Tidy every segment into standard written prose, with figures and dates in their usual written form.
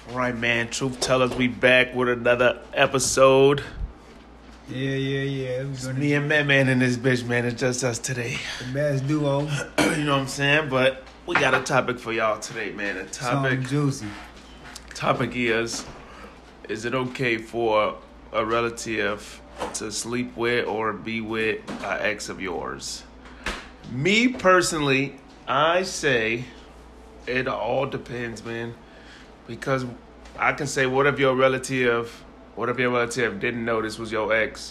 All right, man. Truth tellers, we back with another episode. Yeah. It's me and Man in this bitch, man. It's just us today. The best duo. You know what I'm saying? But we got a topic for y'all today, man. The Something juicy. topic is it okay for a relative to sleep with or be with an ex of yours? Me personally, I say it all depends, man. Because I can say, what if your relative didn't know this was your ex,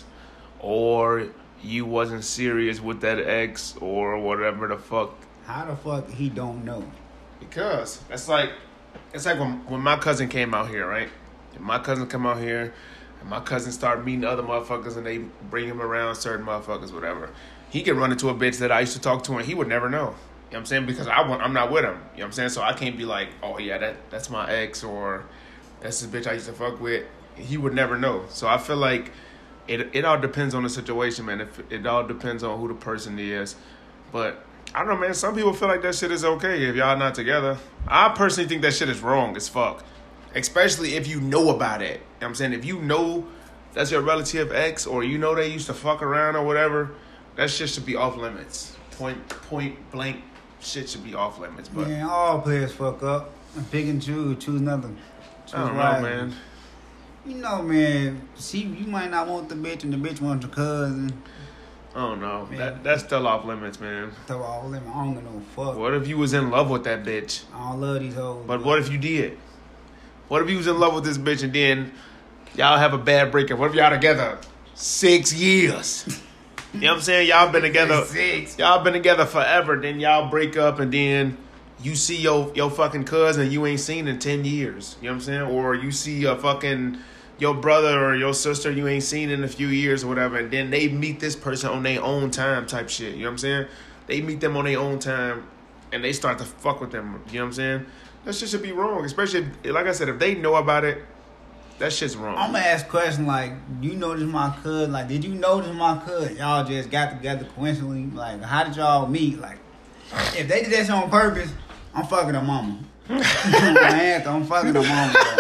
or you wasn't serious with that ex, or whatever the fuck? How the fuck he don't know? Because it's like when my cousin came out here, right? And my cousin come out here, and my cousin start meeting other motherfuckers, and they bring him around certain motherfuckers, whatever. He could run into a bitch that I used to talk to, and he would never know. You know what I'm saying? Because I'm not with him. You know what I'm saying? So I can't be like, oh yeah, that's my ex, or that's the bitch I used to fuck with. He would never know. So I feel like it all depends on the situation, man. It all depends on who the person is. But I don't know, man. Some people feel like that shit is okay if y'all not together. I personally think that shit is wrong as fuck. Especially if you know about it. You know what I'm saying? If you know that's your relative ex, or you know they used to fuck around or whatever, that shit should be off limits. Point blank. Shit should be off limits, but Man, all players fuck up. Pick and choose nothing. I don't know, man. You know, man. See, you might not want the bitch, and the bitch wants your cousin. I don't know. Man. That's still off limits, man. So all them, I don't give no fuck. What if you was in love with that bitch? I don't love these hoes. But what if you did? What if you was in love with this bitch and then y'all have a bad breakup? What if y'all together 6 years? You know what I'm saying? Y'all been together forever. Then y'all break up, and then you see your fucking cousin you ain't seen in 10 years. You know what I'm saying? Or you see your brother or your sister you ain't seen in a few years or whatever, and then they meet this person on their own time type shit. You know what I'm saying? They meet them on their own time, and they start to fuck with them. You know what I'm saying? That shit should be wrong. Especially, like I said, if they know about it, that shit's wrong. I'm gonna ask a question like, do you know this my cousin? Like, did you know this my cousin? Y'all just got together coincidentally? Like, how did y'all meet? Like, if they did that shit on purpose, I'm fucking her mama. I'm fucking her mama, bro.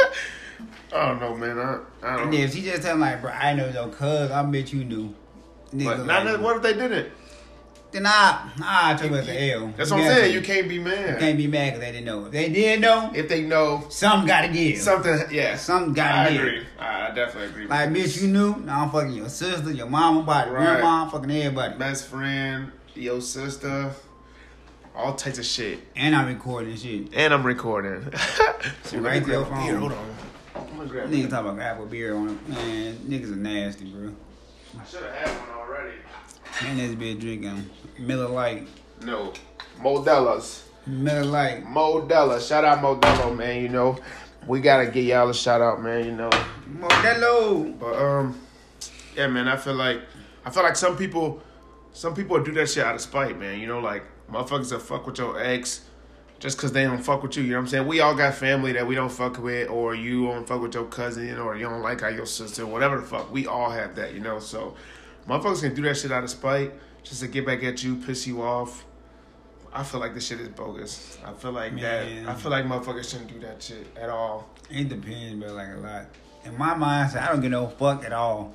I don't know, man. I don't. And then if she just tell me, like, bro, I know your cousin, I bet you knew. But now, what if they didn't? Then I take it as an L. That's what I'm saying. You can't be mad. You can't be mad because they didn't know. If they did know, if they know, something got to give. Something, yeah. Something got to give. I agree. I definitely agree. Like, bitch, you knew. Now I'm fucking your sister, your mama, body, grandma, I'm fucking everybody. Best friend, your sister, all types of shit. And I'm recording shit. And I'm recording. So right there, phone. Beer, hold on. I'm gonna grab Niggas talk about apple beer on it. Man, niggas are nasty, bro. I should have had one already. And this bitch drinking Miller Lite. No. Modelo's. Miller Lite. Modelo. Shout out Modelo, man. You know, we gotta give y'all a shout out, man. You know. Modelo. But yeah, man. I feel like some people do that shit out of spite, man. You know, like motherfuckers that fuck with your ex just because they don't fuck with you. You know what I'm saying? We all got family that we don't fuck with, or you don't fuck with your cousin, or you don't like how your sister, whatever the fuck. We all have that, you know. So motherfuckers can do that shit out of spite just to get back at you, piss you off. I feel like this shit is bogus. I feel like motherfuckers shouldn't do that shit at all. It depends, but like a lot. In my mindset, I don't give no fuck at all.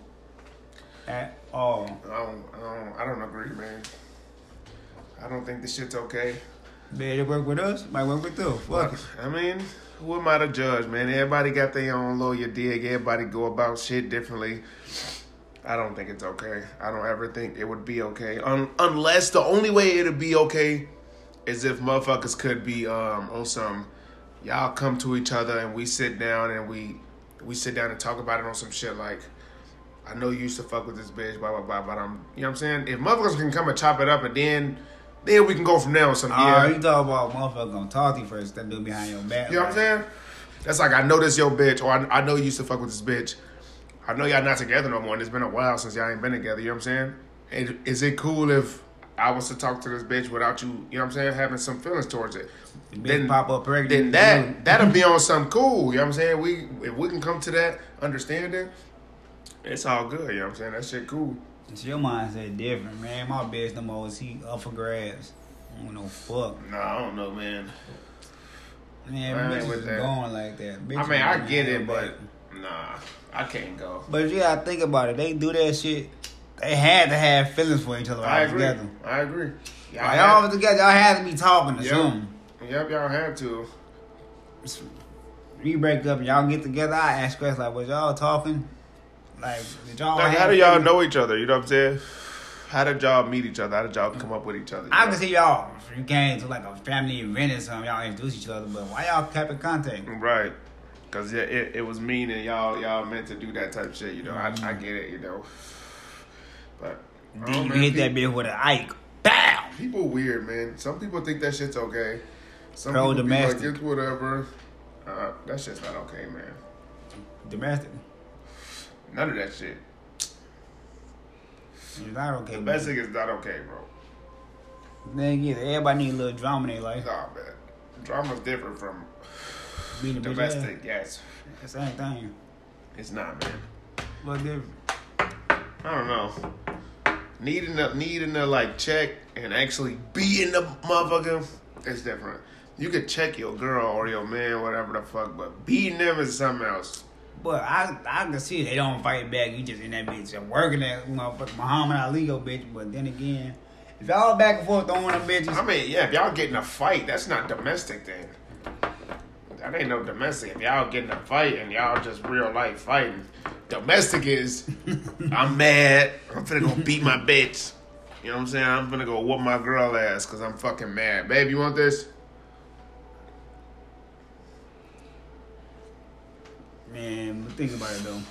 At all. I don't agree, man. I don't think this shit's okay. Better work with us, might work with them. Fuck it. I mean, who am I to judge, man? Everybody got their own lawyer dig. Everybody go about shit differently. I don't think it's okay. I don't ever think it would be okay. Unless the only way it'd be okay is if motherfuckers could be on some, y'all come to each other and we sit down and we sit down and talk about it on some shit like, I know you used to fuck with this bitch, blah, blah, blah, but you know what I'm saying? If motherfuckers can come and chop it up, and then we can go from there on some, yeah. You talk about motherfuckers gonna talk to you first, that do behind your back. You know what I'm saying? That's like, I know this your bitch, or I know you used to fuck with this bitch. I know y'all not together no more, and it's been a while since y'all ain't been together, you know what I'm saying? And is it cool if I was to talk to this bitch without you, you know what I'm saying, having some feelings towards it? Then pop up pregnant. Then that'll be on something cool, you know what I'm saying? If we can come to that understanding, it's all good, you know what I'm saying? That shit cool. It's your mindset different, man. My bitch no more is he up for grabs. I don't know fuck. Nah, I don't know, man. Man, I ain't bitches with is that. going like that. I Bitches mean, I ain't get going it, back. but nah, I can't go. But you gotta think about it. They do that shit. They had to have feelings for each other. I All agree. together. I agree. Like, y'all was together. Y'all had to be talking to Yep. something. Yep, y'all had to. We break up and y'all get together. I ask questions like, was y'all talking? Like, did y'all? Like, have how do y'all feelings? know each other? You know what I'm saying? How did y'all meet each other? How did y'all come up with each other? I can see y'all. If you came to like a family event or something, y'all introduce each other. But why y'all kept in contact? Right. Because it was mean and y'all meant to do that type of shit. You know, I get it, you know. But Then you hit that bitch with an Ike. Bow! People weird, man. Some people think that shit's okay. Some Pro people be like, domestic. it's whatever. That shit's not okay, man. Domestic. None of that shit. It's not okay. Domestic is not okay, bro. Then again, everybody need a little drama in their life. Nah, man. Drama's different from Being a bitch domestic, ass. yes. The same thing. It's not, man. But different. I don't know. Needing to like check and actually be in the motherfucker is different. You could check your girl or your man, whatever the fuck, but beating them is something else. But I can see they don't fight back. You just in that bitch and working that motherfucker Muhammad Ali go bitch. But then again, if y'all back and forth throwing them bitches, I mean, yeah, if y'all get in a fight, that's not domestic then. That ain't no domestic. If y'all get in a fight and y'all just real life fighting, domestic is I'm mad. I'm finna go beat my bitch. You know what I'm saying? I'm finna go whoop my girl ass because I'm fucking mad. Babe, you want this? man, but think about it though.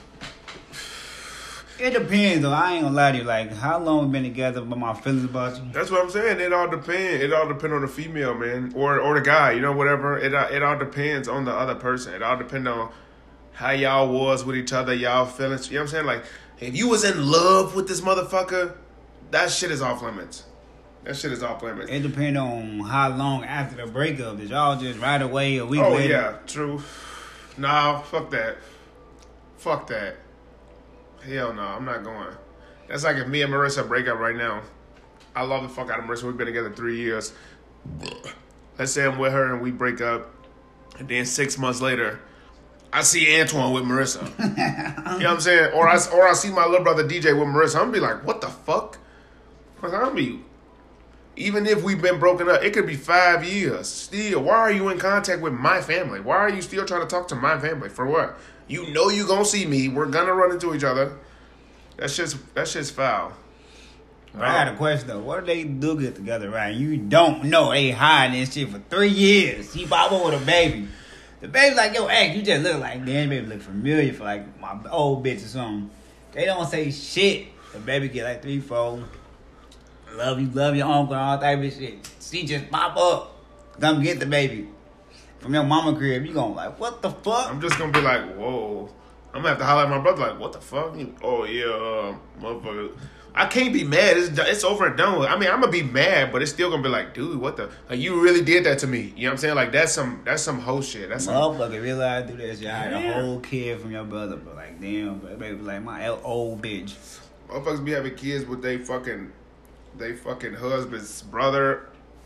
It depends though. I ain't gonna lie to you. Like, how long we been together, but my feelings about you. That's what I'm saying. It all depends. It all depends on the female, man, or the guy. You know, whatever. It all depends on the other person. It all depends on how y'all was with each other, y'all feelings. You know what I'm saying? Like, if you was in love with this motherfucker, that shit is off limits. That shit is off limits. It depends on how long after the breakup. Did y'all just right away a week Oh later? yeah, true. Nah, fuck that. Fuck that. Hell no, I'm not going. That's like if me and Marissa break up right now. I love the fuck out of Marissa. We've been together 3 years. Let's say I'm with her and we break up, and then 6 months later, I see Antoine with Marissa. You know what I'm saying? Or I see my little brother DJ with Marissa. I'm gonna be like, what the fuck? Cause I'm be. Even if we've been broken up, it could be 5 years. Still, why are you in contact with my family? Why are you still trying to talk to my family? For what? You know you gonna see me. We're gonna run into each other. That's just foul. But I got a question though. What do they do get together, right? You don't know they hiding this shit for 3 years. He pop up with a baby. The baby's like, yo, ex, you just look like, damn, baby look familiar for like my old bitch or something. They don't say shit. The baby get like 3, 4. Love your uncle and all type of shit. She just pop up. Come get the baby. From your mama crib, you gonna like, what the fuck? I'm just gonna be like, whoa. I'm gonna have to holler at my brother like, what the fuck? Oh yeah, motherfucker. I can't be mad. It's over and done with. I mean, I'm gonna be mad, but it's still gonna be like, dude, what the? Like, you really did that to me. You know what I'm saying? Like, that's some hoe shit. That's some. Motherfucker realize do that shit. I had a whole kid from your brother, but like, damn, but baby, like my old bitch. Motherfuckers be having kids with they fucking husband's brother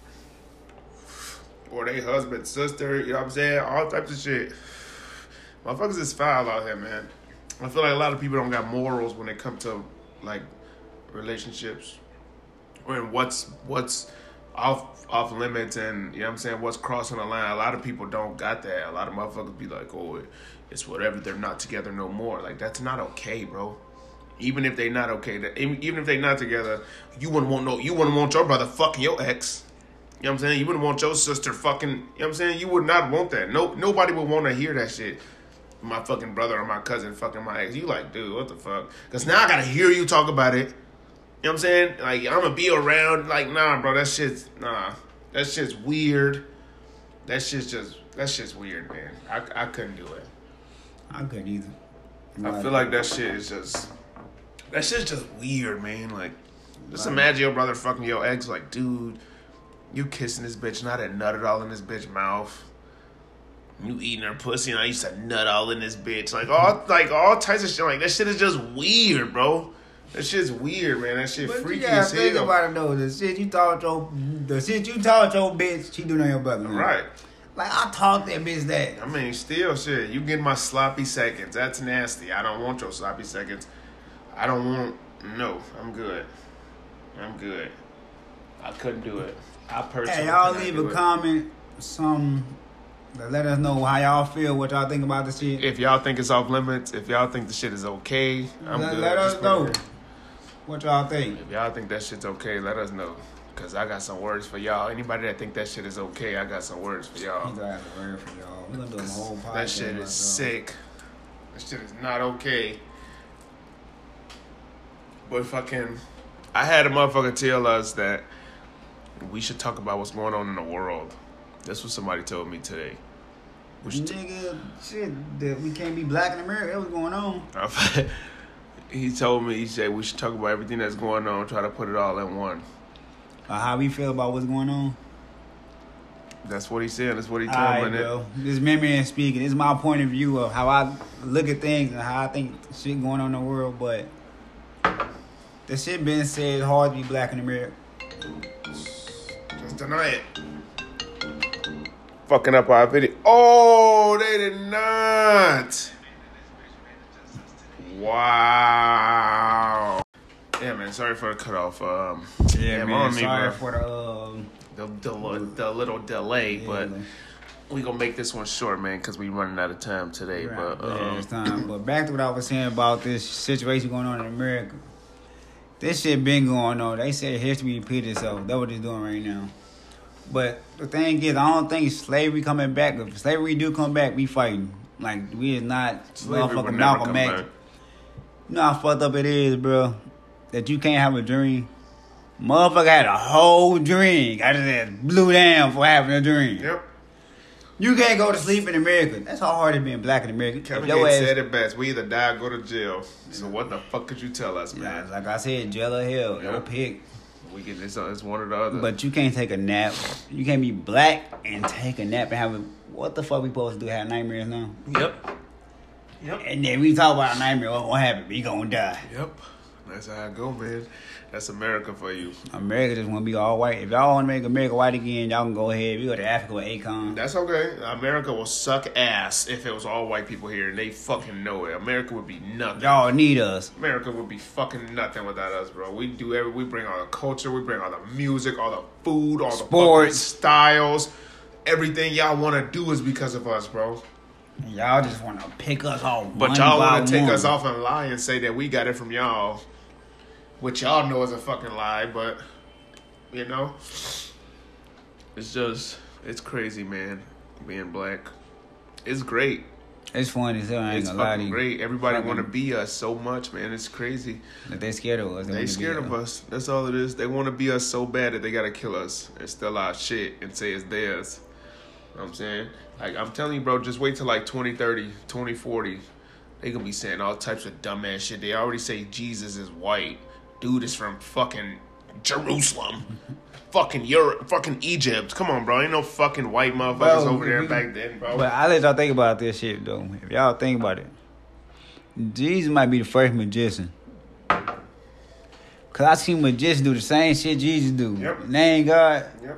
or they husband's sister. You know what I'm saying? All types of shit. Motherfuckers is foul out here, man. I feel like a lot of people don't got morals when it comes to like relationships, or what's off limits, and you know what I'm saying, what's crossing the line. A lot of people don't got that. A lot of motherfuckers be like, oh, it's whatever. They're not together no more. Like, that's not okay, bro. Even if they not okay, even if they not together, you wouldn't want your brother fucking your ex. You know what I'm saying? You wouldn't want your sister fucking. You know what I'm saying? You would not want that. Nobody would want to hear that shit. My fucking brother or my cousin fucking my ex. You like, dude, what the fuck? Because now I gotta hear you talk about it. You know what I'm saying? Like, I'm gonna be around. Like, nah, bro, that shit's weird. That shit's weird, man. I couldn't do it. I couldn't either. I feel like that shit's just weird, man. Like, just imagine your brother fucking your ex. Like, dude, you kissing this bitch, not that nutted all in this bitch mouth. You eating her pussy, and I used to nut all in this bitch. Like all types of shit. Like, that shit is just weird, bro. That shit's weird, man. That shit freaky as hell. Think about it though. The shit you taught your bitch, she doing on your brother. Man. Right. Like, I taught that bitch that. I mean, still, shit. You get my sloppy seconds. That's nasty. I don't want your sloppy seconds. I don't want. No, I'm good. I'm good. I couldn't do it. I personally. Hey, y'all could not leave do a it. comment, some to let us know how y'all feel, what y'all think about this shit. If y'all think it's off limits, if y'all think the shit is okay, I'm good. Let us Just put it know here. what y'all think. If y'all think that shit's okay, let us know. Cause I got some words for y'all. Anybody that think that shit is okay, I got some words for y'all. He's gonna have a word for y'all. We're gonna do a whole podcast. That shit is sick. That shit is not okay. But fucking, I had a motherfucker tell us that we should talk about what's going on in the world. That's what somebody told me today. We should Nigga, shit, that we can't be black in America. That was going on. he told me, he said we should talk about everything that's going on, try to put it all in one. How we feel about what's going on. That's what he said. That's what he told Alright, me. bro. This man speaking. This is my point of view of how I look at things and how I think shit going on in the world. But the shit been said, it's hard to be black in America. Just deny it. Fucking up our video. Oh, they did not. Wow. Yeah, man. Sorry for the cutoff. Yeah, man. Sorry for the little delay, yeah, but we gonna make this one short, man, because we running out of time today. right, But it's time. But back to what I was saying about this situation going on in America. This shit been going on. They say history repeat itself. That's what it's doing right now. But the thing is, I don't think slavery coming back. If slavery do come back, we fighting. Like, we is not slavery would motherfucking never Malcolm come X. back. You know how fucked up it is, bro, that you can't have a dream. Motherfucker had a whole dream. I just had blew down for having a dream. Yep. You can't go to sleep in America. That's how hard it being black in America. Kevin If your Gates ass- said it best. We either die or go to jail. So what the fuck could you tell us, man? Yeah, like I said, jail or hell, Yeah. no pick. We get this. It's one or the other. But you can't take a nap. You can't be black and take a nap and have a... What the fuck we supposed to do? Have nightmares now? Yep. Yep. And then we talk about a nightmare. What happened? We gonna die. Yep. That's how I go, man. That's America for you. America just want to be all white. If y'all want to make America white again, y'all can go ahead. We go to Africa with Akon. That's okay. America will suck ass if it was all white people here, and they fucking know it. America would be nothing. Y'all need us. America would be fucking nothing without us, bro. We do we bring all the culture, we bring all the music, all the food, all the fucking Sports. styles. Everything y'all want to do is because of us, bro. Y'all just want to pick us off. But y'all want to take us off and lie and say that we got it from y'all, which y'all know is a fucking lie. But you know, it's crazy, man. Being black, it's great. It's funny as hell. I ain't It's gonna lie to fucking you. great. Everybody Fucking- want to be us so much, man. It's crazy. That they scared of us. They scared of us. That's all it is. They want to be us so bad that they gotta kill us and steal our shit and say it's theirs. You know what I'm saying? Like, I'm telling you, bro, just wait till like 2030, 2040. They gonna be saying all types of dumbass shit. They already say Jesus is white. Dude is from fucking Jerusalem. Fucking Europe. Fucking Egypt. Come on, bro. Ain't no fucking white motherfuckers over there back then, bro. But I let y'all think about this shit, though. If y'all think about it, Jesus might be the first magician. Because I seen magicians do the same shit Jesus do. Yep. Name God. Yep.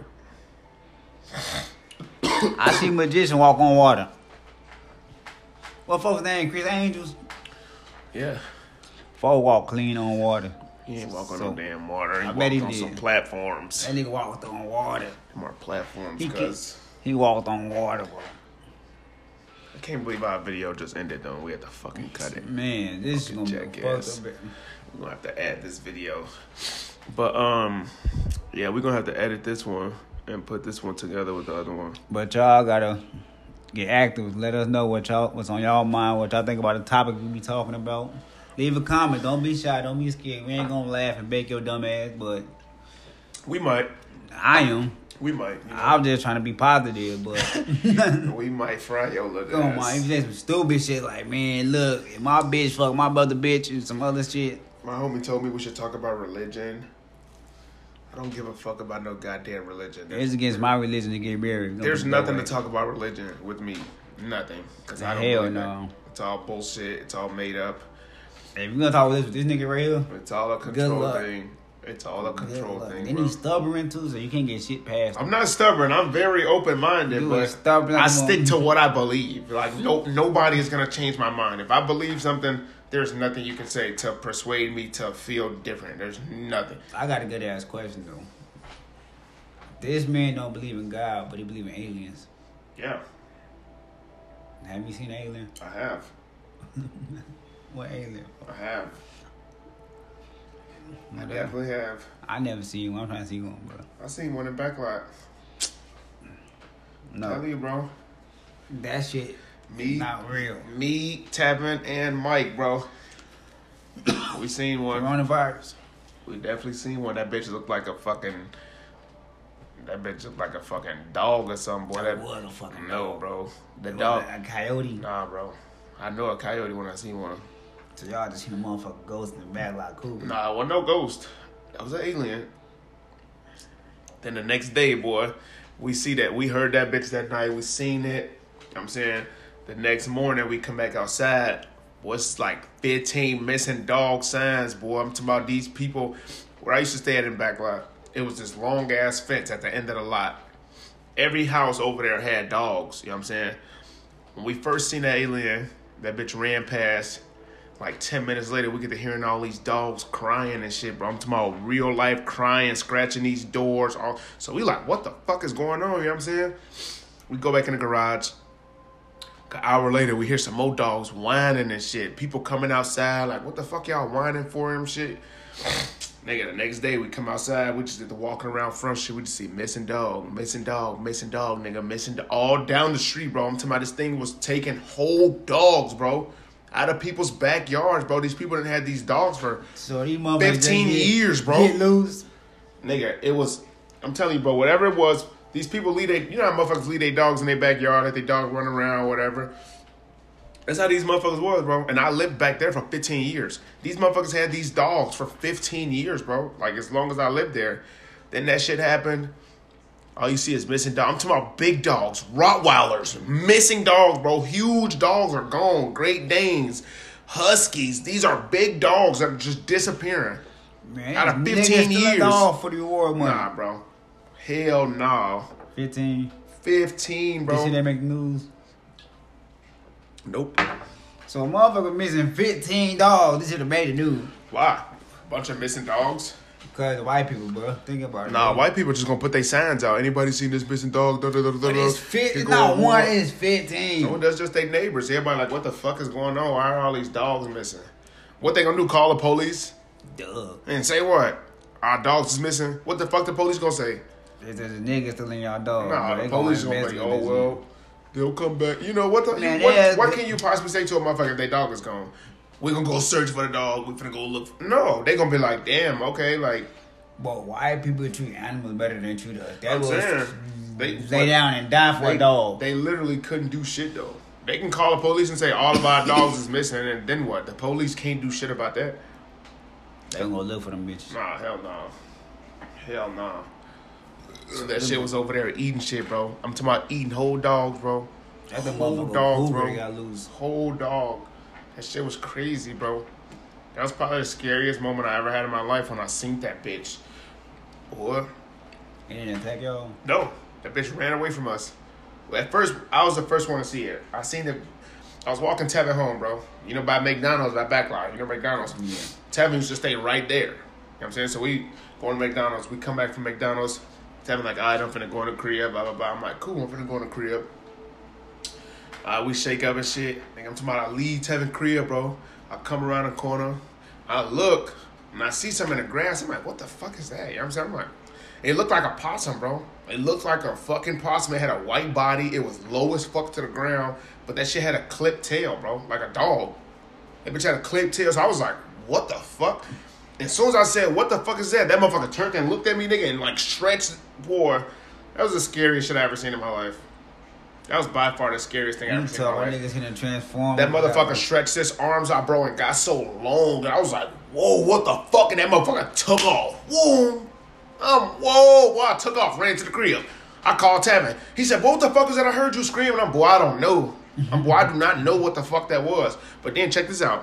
I see magician walk on water. What folks name? Chris Angels? Yeah. Folk walk clean on water. He ain't walking So, on damn water. He I bet he walked on some did. platforms. That nigga walked on water. More platforms, He cuz. He walked on water, bro. I can't believe our video just ended, though. We had to fucking cut it. Man, this is Fucking gonna be jackass. fucked up. We're gonna have to add this video. But yeah, we're gonna have to edit this one and put this one together with the other one. But y'all gotta get active. Let us know what's on y'all mind, what y'all think about the topic we be talking about. Leave a comment. Don't be shy. Don't be scared. We ain't gonna laugh and bake your dumb ass, but We might. I am. We might. You know? I'm just trying to be positive, but We might fry your little come on, ass. if you say some stupid shit like, man, look, if my bitch fuck my brother bitch and some other shit. My homie told me we should talk about religion. I don't give a fuck about no goddamn religion. It's against my religion to get married. There's nothing to talk about religion with me. Nothing. Because I don't Hell believe no. it. It's all bullshit. It's all made up. If you gonna talk with this nigga right here, It's all a control luck. thing. It's all a control thing, Then bro. he's stubborn too, so you can't get shit past him. I'm not stubborn. I'm very open-minded, You but is stubborn like I a stick motherfucker. to what I believe. Like, nobody is gonna change my mind. If I believe something, there's nothing you can say to persuade me to feel different. There's nothing. I got a good ass question though. This man don't believe in God, but he believe in aliens. Yeah, Have you seen an alien? I have. What alien? I have. I What definitely have. I never seen one. I'm trying to see one, bro. I seen one in Backlot. No, Tell you, bro. that shit Me, not real. me, Tevin, and Mike, bro. We seen one. Coronavirus. We definitely seen one. That bitch looked like a fucking. That bitch looked like a fucking dog or something, boy. That What a fucking no, dog. bro. The It dog. was a coyote. Nah, bro. I know a coyote when I see one. So y'all just seen a motherfucker ghost in the back like cool. Nah, it wasn't no ghost. That was an alien. Then the next day, boy, we see that. We heard that bitch that night. We seen it. You know what I'm saying? The next morning, we come back outside. What's like 15 missing dog signs, boy. I'm talking about these people. Where I used to stay at in Backlot, it was this long ass fence at the end of the lot. Every house over there had dogs. You know what I'm saying? When we first seen that alien, that bitch ran past. Like 10 minutes later, we get to hearing all these dogs crying and shit, bro. I'm talking about real life crying, scratching these doors. All. So we like, what the fuck is going on? You know what I'm saying? We go back in the garage. An hour later, we hear some more dogs whining and shit. People coming outside like, what the fuck y'all whining for and shit? Nigga, the next day we come outside, we just did the walking around front shit. We just see missing dog, nigga, missing dog. All down the street, bro. I'm talking about this thing was taking whole dogs, bro. Out of people's backyards, bro. These people didn't have these dogs for So these motherfuckers 15 just years, bro. Get loose. Nigga, it was, I'm telling you, bro, whatever it was, these people leave their, you know how motherfuckers leave their dogs in their backyard, let their dog run around, whatever. That's how these motherfuckers was, bro. And I lived back there for 15 years. These motherfuckers had these dogs for 15 years, bro. Like, as long as I lived there. Then that shit happened. All you see is missing dogs. I'm talking about big dogs, Rottweilers, missing dogs, bro. Huge dogs are gone. Great Danes, Huskies. These are big dogs that are just disappearing. Man, Out of 15 niggas still years. dog for the award money. Nah, bro. Hell nah. 15. 15, This shit bro. that make the news. Nope. So a motherfucker missing 15 dogs. This should have made the news. Why? Bunch of missing dogs? Because white people, bro. Think about it. Nah, bro. white people just gonna put their signs out. Anybody seen this missing dog? Da, da, da, da, But da. it's They it's go not on one, war. it's 15. No, that's just their neighbors. Everybody like, what the fuck is going on? Why are all these dogs missing? What they gonna do? Call the police? Duh. And say what? Our dogs is missing? What the fuck the police gonna say? There's a nigga still in y'all dog. Nah, bro. the They police gonna be like, investigate oh, this well, they'll come back. You know, what Man, what can you possibly say to a motherfucker if their dog is gone? We gonna go search for the dog. We finna go look. No, they gonna be like, damn, okay, like, shit. But white people treat animals better than they treat us. That I'm was saying. They lay down and die for a dog. They literally couldn't do shit, though. They can call the police and say all of our dogs is missing, and then what? The police can't do shit about that? They gonna go look for them bitches. Nah, hell no. Hell no. That shit was over there eating shit, bro. I'm talking about eating whole dogs, bro. That's the Whole motherfucker dogs, Hoover bro. they got loose. Whole dog. That shit was crazy, bro. That was probably the scariest moment I ever had in my life when I seen that bitch. Boy. They didn't attack y'all. No, that bitch ran away from us. At first, I was the first one to see it. I seen it. I was walking Tevin home, bro. You know, by McDonald's, by Backlot. You know McDonald's? Yeah. Tevin used to stay right there. You know what I'm saying? So we go to McDonald's. We come back from McDonald's. Tevin like, all right, I'm finna go in the crib, blah, blah, blah. I'm like, cool, I'm finna go in the crib. We shake up and shit. I'm talking about I leave Tevin crib, bro. I come around the corner. I look, and I see something in the grass. I'm like, what the fuck is that? You know what I'm saying? I'm like, it looked like a possum, bro. It looked like a fucking possum. It had a white body. It was low as fuck to the ground. But that shit had a clipped tail, bro. Like a dog. That bitch had a clipped tail. So I was like, what the fuck? As soon as I said, what the fuck is that? That motherfucker turned and looked at me, nigga, and like stretched. Boy, that was the scariest shit I ever seen in my life. That was by far the scariest thing I You ever seen in tell my my life. niggas gonna transform. That motherfucker stretched his arms out, bro, and got so long that I was like, whoa, what the fuck? And that motherfucker took off. Whoa. Whoa, I took off, ran to the crib. I called Tevin. He said, what the fuck is that? I heard you screaming. Boy, I don't know. Boy, I do not know what the fuck that was. But then check this out.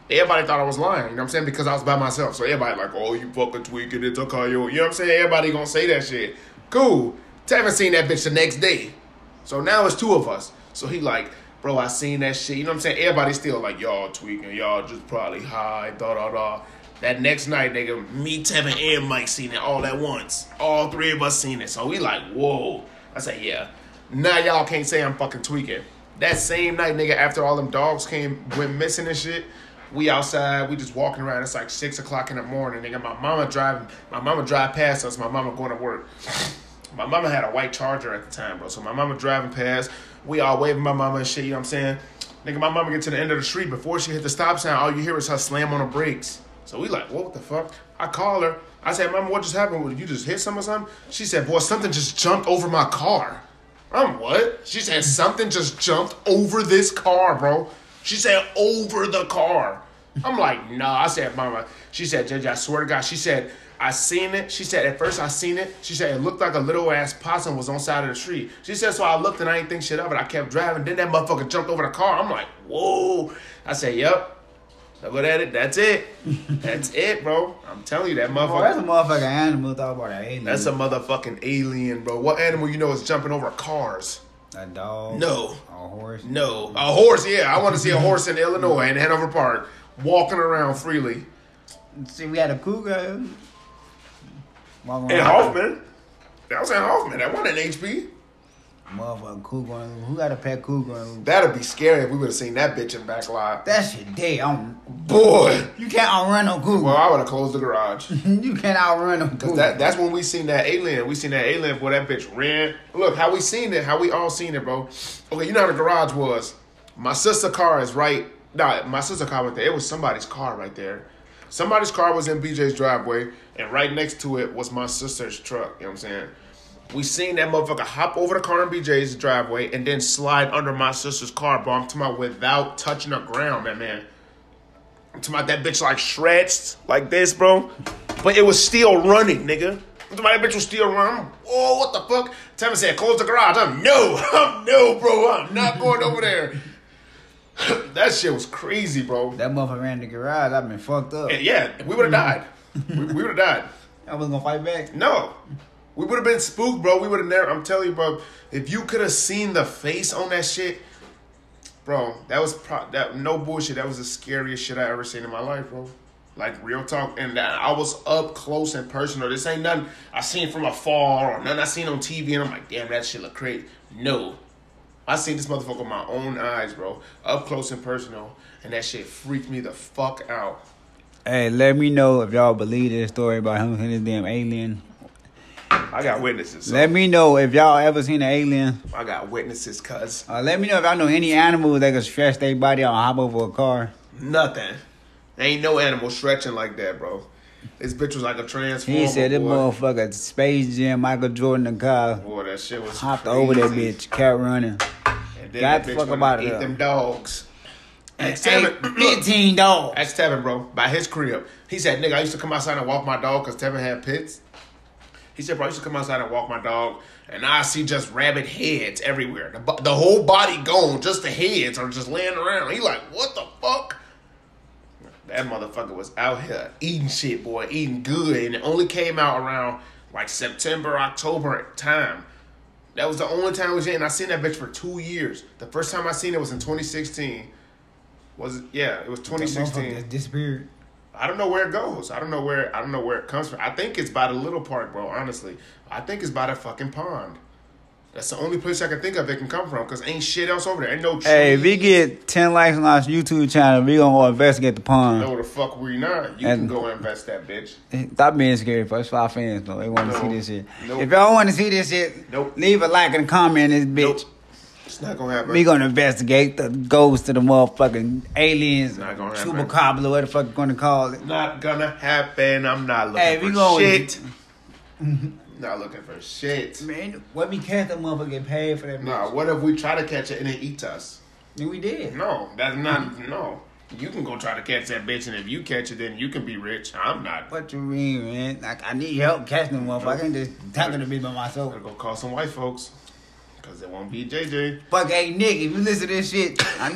everybody thought I was lying. You know what I'm saying? Because I was by myself. So everybody like, oh, you fucking tweaking it, Takayo. You know what I'm saying? Everybody gonna say that shit. Cool. Tevin seen that bitch the next day. So now it's two of us. So he like, bro, I seen that shit. You know what I'm saying? Everybody's still like, y'all tweaking. Y'all just probably high, da-da-da. That next night, nigga, me, Tevin, and Mike seen it all at once. All three of us seen it. So we like, whoa. I said, yeah. Now y'all can't say I'm fucking tweaking. That same night, nigga, after all them dogs went missing and shit, we outside, we just walking around. It's like 6 o'clock in the morning, nigga. My mama drive past us. My mama going to work. My mama had a white Charger at the time, bro. So my mama driving past. We all waving my mama and shit, you know what I'm saying? Nigga, my mama get to the end of the street. Before she hit the stop sign, all you hear is her slam on the brakes. So we like, what the fuck? I call her. I said, Mama, what just happened? You just hit something or something? She said, boy, something just jumped over my car. I'm what? She said, something just jumped over this car, bro. She said, over the car. I'm like, nah. I said, Mama. She said, JJ, I swear to God. She said, I seen it. She said, at first I seen it. She said, it looked like a little ass possum was on side of the street. She said, so I looked and I ain't think shit of it. I kept driving. Then that motherfucker jumped over the car. I'm like, whoa. I said, yep. Look at it. That's it. That's it, bro. I'm telling you, that motherfucker. Oh, that's a motherfucking animal. Talk about an alien. That's a motherfucking alien, bro. What animal you know is jumping over cars? A dog? No. A horse? No. A horse, yeah. I want to see a horse in Illinois in Hanover Park walking around freely. See, we had a cougar. In Hoffman. That was in Hoffman. That wasn't in HP. Motherfucking cougar. Who got a pet cougar? That'd be scary if we would have seen that bitch in back lot. That shit dead. Boy. You can't outrun no cougar. Well, I would have closed the garage. You can't outrun no cougar. That's when we seen that alien. We seen that alien, boy, that bitch ran. Look, how we seen it, how we all seen it, bro. Okay, you know how the garage was? My sister's car is right. Nah, my sister's car was there. It was somebody's car right there. Somebody's car was in BJ's driveway, and right next to it was my sister's truck. You know what I'm saying? We seen that motherfucker hop over the car in BJ's driveway and then slide under my sister's car, bro. I'm talking about without touching the ground, man. I'm talking about that bitch like stretched like this, bro. But it was still running, nigga. I'm talking about that bitch was still running. Oh, what the fuck? Tevin said, close the garage. No, bro. I'm not going over there. That shit was crazy, bro. That motherfucker ran in the garage. I've been fucked up. And yeah, we would have died. we would have died. I was gonna fight back. No. We would have been spooked, bro. We would have never. I'm telling you, bro. If you could have seen the face on that shit, bro, that was no bullshit. That was the scariest shit I ever seen in my life, bro. Like real talk. And I was up close and personal. This ain't nothing I seen from afar or nothing I seen on TV. And I'm like, damn, that shit look crazy. No, I seen this motherfucker with my own eyes, bro. Up close and personal, and that shit freaked me the fuck out. Hey, let me know if y'all believe this story about him seeing this damn alien. I got witnesses. So. Let me know if y'all ever seen an alien. I got witnesses, cuz. Let me know if y'all know any animals that can stretch their body out and hop over a car. Nothing. Ain't no animal stretching like that, bro. This bitch was like a transformer. He said this motherfucker Space Jam, Michael Jordan, the guy. Boy, that shit was hopped crazy. over that bitch, kept running. And then got that the bitch fuck about eat it. them dogs. Ask 15 dogs. Ask Tevin, bro, by his crib. He said, nigga, I used to come outside and walk my dog because Tevin had pits. He said, bro, I used to come outside and walk my dog, and I see just rabbit heads everywhere. The whole body gone, just the heads are just laying around. He like, what the fuck? That motherfucker was out here eating shit, boy, eating good, and it only came out around like September, October time. That was the only time I was in. I seen that bitch for 2 years. The first time I seen it was in 2016. It was 2016. That disappeared. I don't know where it goes. I don't know where it comes from. I think it's by the little park, bro, honestly. I think it's by the fucking pond. That's the only place I can think of it can come from, because ain't shit else over there. Ain't no trees. Hey, if we get 10 likes on our YouTube channel, we gonna go investigate the pond. No, the fuck we not. You can go invest that bitch. Stop being scared, folks. For our fans, though. They want to see this shit. Nope. If y'all want to see this shit, leave a like and a comment on this bitch. Nope. It's not gonna happen. We gonna investigate the ghost of the motherfucking aliens. Not gonna happen. Chupacabra, what the fuck you gonna call it? Not gonna happen. I'm not looking for shit. Not looking for shit. Man, what we catch that motherfucker get paid for that bitch? Nah, what if we try to catch it and it eats us? And we did. No, that's not, no. You can go try to catch that bitch, and if you catch it, then you can be rich. I'm not. What you mean, man? Like, I need help catching the motherfucker. I can't just tackle the bitch by myself. I'm gonna go call some white folks. Cause it won't be JJ. Fuck, hey Nick, if you listen to this shit, I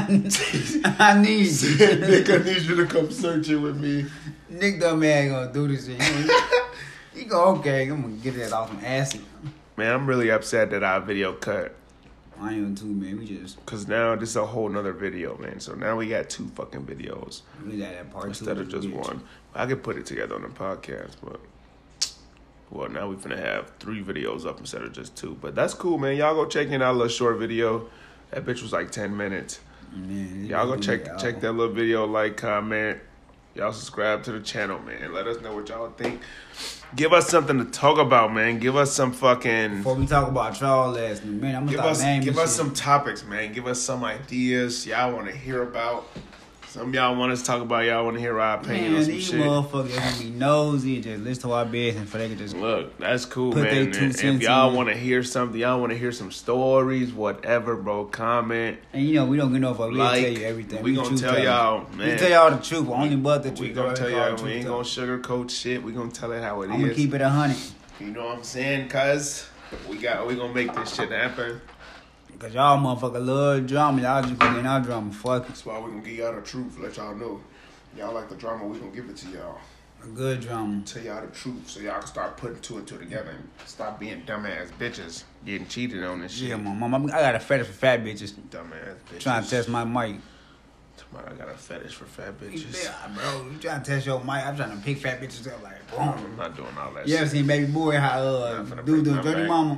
need you. Nick, I need you to come search it with me. Nick dumb man gonna do this shit. He go, okay, I'm gonna get that off some acid. Man, I'm really upset that our video cut. I am too, man. We just Cause now this is a whole nother video, man. So now we got 2 fucking videos we got that part instead two of just bitch. one. I could put it together on the podcast, but well, now we finna have 3 videos up instead of just 2. But that's cool, man. Y'all go check in our little short video. That bitch was like 10 minutes. Man, Y'all go check that little video, like, comment. Y'all subscribe to the channel, man. Let us know what y'all think. Give us something to talk about, man. Give us some fucking. Before we talk about y'all last man, I'm gonna start naming Give us shit. some topics, man. Give us some ideas y'all want to hear about. Some of y'all want us to talk about. Y'all want to hear our opinion on Man, some these shit. motherfuckers gonna be nosy and just listen to our business for they can just Look, that's cool, Put man. they And 2 if cents y'all in. want to hear something, y'all want to hear some stories, whatever, bro, comment. And you know we don't get no fuck. We'll Like, tell you everything. we gonna truth tell tellers. y'all, We man. tell y'all the truth, only but the truth. We gonna tell y'all, we ain't gonna truth. sugarcoat shit. We gonna tell it how it is. I'm gonna keep it 100. You know what I'm saying? Cuz we gonna make this shit happen. Cause y'all motherfucker love drama. Y'all just getting our drama. Fuck it. That's why we gonna give y'all the truth. Let y'all know. Y'all like the drama, we gonna give it to y'all. A good drama. Tell y'all the truth so y'all can start putting 2 and 2 together and stop being dumbass bitches getting cheated on and shit. Yeah, my mom. I got a fetish for fat bitches. Dumbass bitches. Trying to test my mic. I got a fetish for fat bitches. Yeah, bro, you trying to test your mic? I'm trying to pick fat bitches up like boom. I'm not doing all that You ever shit. seen Baby Boy how I'm finna dude break doing my dirty back. mama?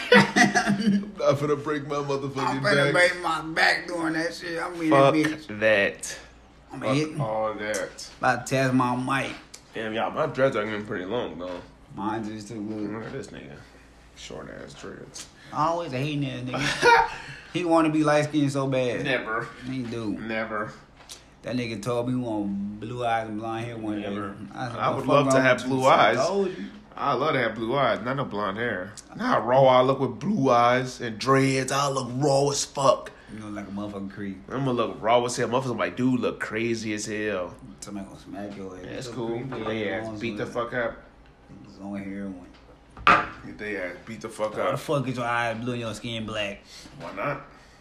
I'm not finna break my motherfucking I'm back. finna break my back doing that shit. I'm in Fuck that bitch. that. I'm Fuck hitting. all that. About to test my mic. Damn, y'all, my dreads are getting pretty long, though. Mine just too good. Look at this nigga. Short ass dreads. Always a hating ass nigga. He want to be light skinned so bad. Never. He do. Never. That nigga told me he want blue eyes and blonde hair one day. Never. said, I "What would the fuck love to wrong have with blue you?" So I eyes. told you. I love to have blue eyes, not no blonde hair. Not how raw I look with blue eyes and dreads. I look raw as fuck. You know, like a motherfucking creep. I'm gonna look raw as hell. Motherfuckers like, dude, look crazy as hell. Somebody gonna smack your ass. That's So cool. creepy. Get their ass beat the fuck up. It's on heroin. Get their ass beat the fuck Why the up. fuck is your eyes blue and your skin black? Why not?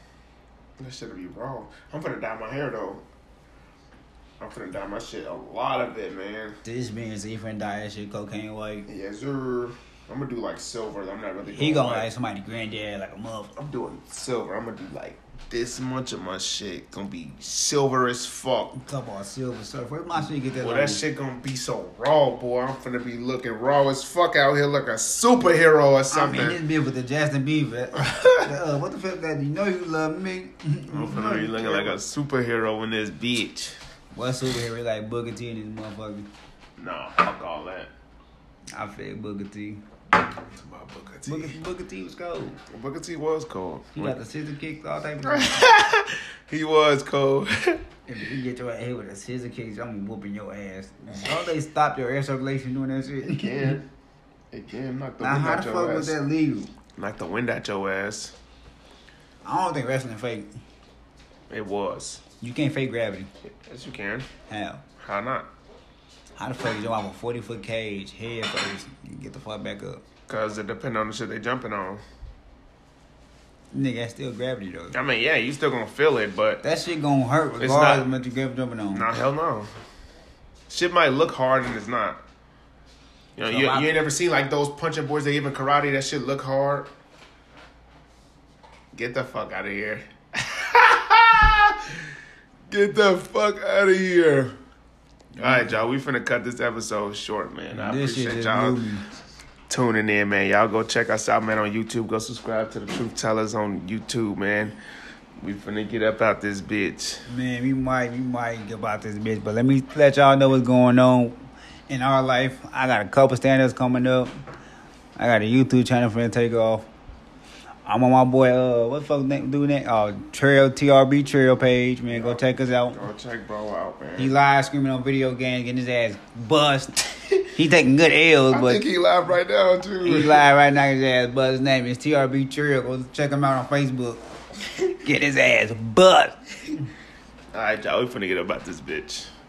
That shit'll be wrong. I'm finna dye my hair though. I'm finna dye my shit, a lot of it, man. This man is different dye that shit cocaine white. Yes, sir. I'm gonna do like silver. I'm not really. He gonna white. like somebody granddad like a motherfucker. I'm doing silver. I'm gonna do like this much of my shit. Gonna be silver as fuck. Talk about silver surf. Where my shit get that? Well, long? that shit gonna be so raw, boy. I'm finna be looking raw as fuck out here like a superhero or something. I mean, this bitch with the Justin Bieber. What the fuck that? You know you love me. I'm finna be looking like a superhero in this bitch. What superhero like Booker T and this motherfucker? Nah, fuck all that. I feel Booker T. It's about Booker T. Booker T was cold. Booker T was cold. He got the scissor kicks all type of shit. He was cold. If you get your ass hit with a scissor kicks, I'm whooping your ass. Don't they stop your air circulation doing that shit? It can. It can knock the Now wind how out the your fuck was ass. that legal? Knock the wind out your ass. I don't think wrestling fake. It was. You can't fake gravity. Yes, you can. How? How not? How the fuck you jump off a 40-foot cage head first and get the fuck back up? Cause it depends on the shit they jumping on. Nigga, that's still gravity though. I mean, yeah, you still gonna feel it, but That shit gonna hurt It's regardless not- of what you get jumping on. nah, hell no. Shit might look hard and it's not. You know, So you I- ain't never seen like those punching boys that even karate that shit look hard. Get the fuck out of here. Get the fuck out of here. All right, y'all. We finna cut this episode short, man. I This shit appreciate just y'all blew me. tuning in, man. Y'all go check us out, man, on YouTube. Go subscribe to the Truth Tellers on YouTube, man. We finna get up out this bitch. Man, we might get about this bitch, but let me let y'all know what's going on in our life. I got a couple stand-ups coming up. I got a YouTube channel for to take off. I'm on my boy, what the fuck name do that? TRB Trail page, man. Go check us out. Go check bro out, man. He live screaming on video games, getting his ass bust. He taking good L's, I but think he live right now, too. he live right now, his ass bust. His name is TRB Trail. Go check him out on Facebook. Get his ass bust. All right, y'all. We finna get up out this bitch.